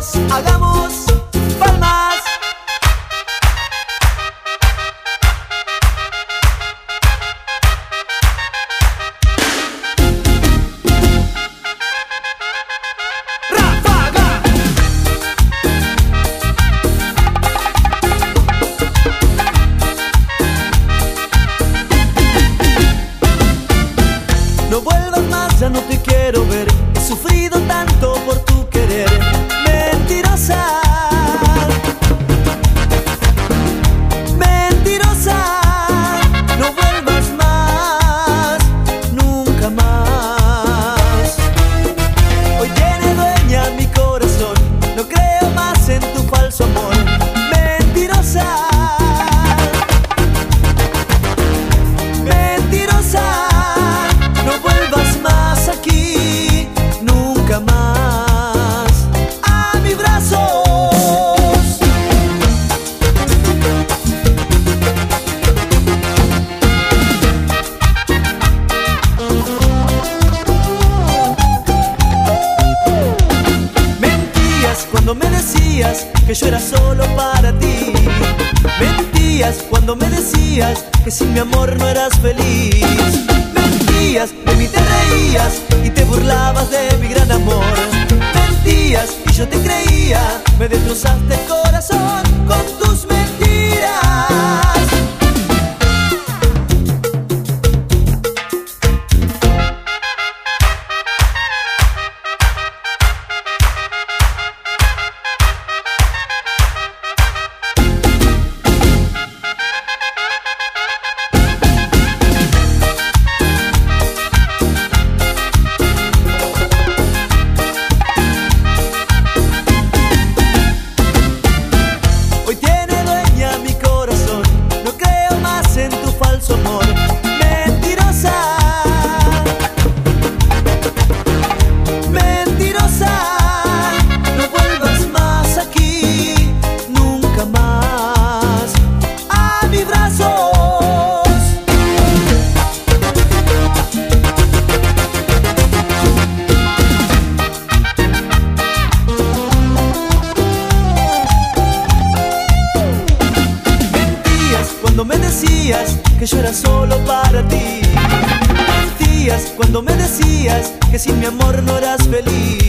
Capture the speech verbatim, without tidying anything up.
todos hagamos palmas. ¡Ráfaga! No vuelvas más, ya no te quiero ver. He sufrido tanto por tu querer. Mentirosa, mentirosa, no vuelvas más, nunca más. Hoy tiene dueña mi corazón, no creo más en tu falso amor. Mentirosa, mentirosa, no vuelvas más aquí, nunca más a mis brazos. Mentías cuando me decías que yo era solo para ti. Mentías cuando me decías que sin mi amor no eras feliz. Mentías, de mí te reías y te burlabas de mi gran amor. Mentías y yo te creía, me destrozaste el corazón con tus mentiras. Hoy tiene dueña mi corazón, no creo más en tu falso amor. Mentirosa, mentirosa, no vuelvas más aquí, nunca más a mis brazos. Cuando me decías que yo era solo para ti. Mentías cuando me decías que sin mi amor no eras feliz.